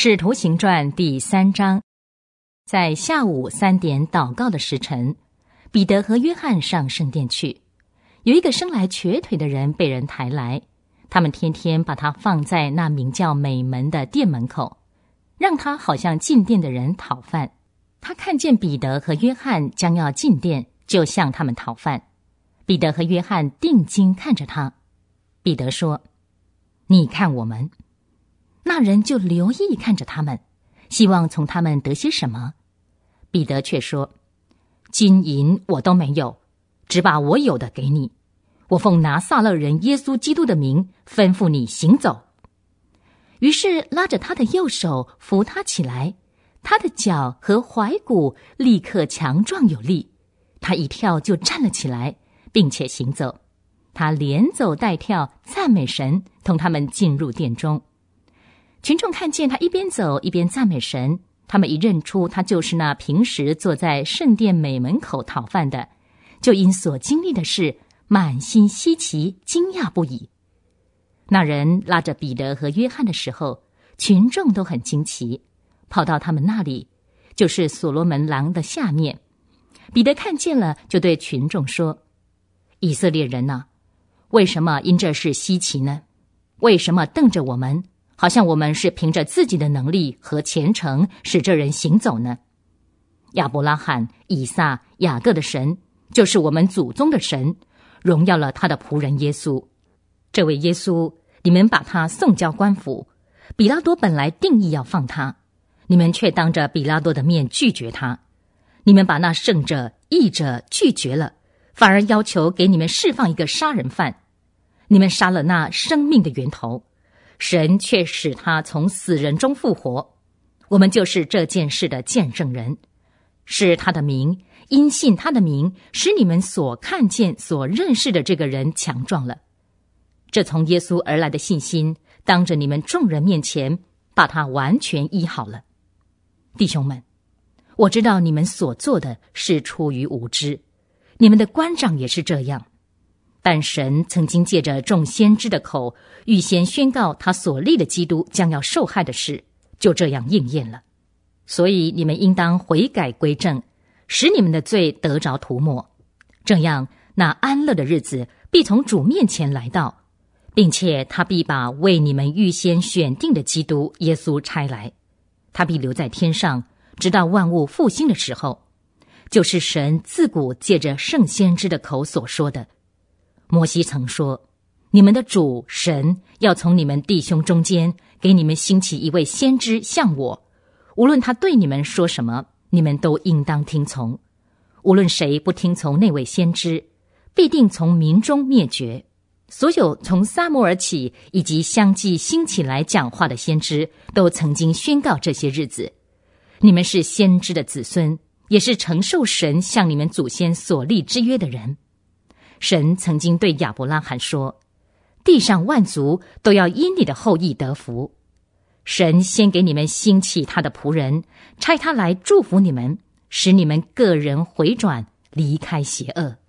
使徒行传第3章，在下午3点祷告的时辰，彼得和约翰上圣殿去。有一个生来瘸腿的人被人抬来，他们天天把他放在那名叫美门的殿门口，让他好像进殿的人讨饭。他看见彼得和约翰将要进殿，就向他们讨饭。彼得和约翰定睛看着他。彼得说：你看我们。那人就留意看着他们，希望从他们得些什么。彼得却说：金银我都没有，只把我有的给你。我奉拿撒勒人耶稣基督的名吩咐你行走。于是拉着他的右手扶他起来，他的脚和踝骨立刻强壮有力，他一跳就站了起来，并且行走。他连走带跳，赞美神，同他们进入殿中。群众看见他一边走一边赞美神，他们一认出他就是那平时坐在圣殿美门口讨饭的，就因所经历的事满心稀奇，惊讶不已。那人拉着彼得和约翰的时候，群众都很惊奇，跑到他们那里，就是所罗门廊的下面。彼得看见了，就对群众说：以色列人哪，为什么因这事稀奇呢？为什么瞪着我们，好像我们是凭着自己的能力和虔诚使这人行走呢？亚伯拉罕、以撒、雅各的神，就是我们祖宗的神，荣耀了他的仆人耶稣。这位耶稣，你们把他送交官府，比拉多本来定意要放他，你们却当着比拉多的面拒绝他。你们把那圣者、义者拒绝了，反而要求给你们释放一个杀人犯。你们杀了那生命的源头，神却使他从死人中复活。我们就是这件事的见证人，是他的名，因信他的名，使你们所看见所认识的这个人强壮了。这从耶稣而来的信心，当着你们众人面前，把他完全医好了。弟兄们，我知道你们所做的是出于无知，你们的官长也是这样。但神曾经借着众先知的口，预先宣告他所立的基督将要受害的事，就这样应验了。所以你们应当悔改归正，使你们的罪得着涂抹，这样那安乐的日子必从主面前来到，并且他必把为你们预先选定的基督耶稣差来，他必留在天上，直到万物复兴的时候，就是神自古借着圣先知的口所说的。摩西曾说，你们的主神要从你们弟兄中间给你们兴起一位先知像我，无论他对你们说什么，你们都应当听从。无论谁不听从那位先知，必定从民中灭绝。所有从撒母耳起以及相继兴起来讲话的先知，都曾经宣告这些日子。你们是先知的子孙，也是承受神向你们祖先所立之约的人。神曾经对亚伯拉罕说，地上万族都要因你的后裔得福。神先给你们兴起他的仆人，差他来祝福你们，使你们个人回转，离开邪恶。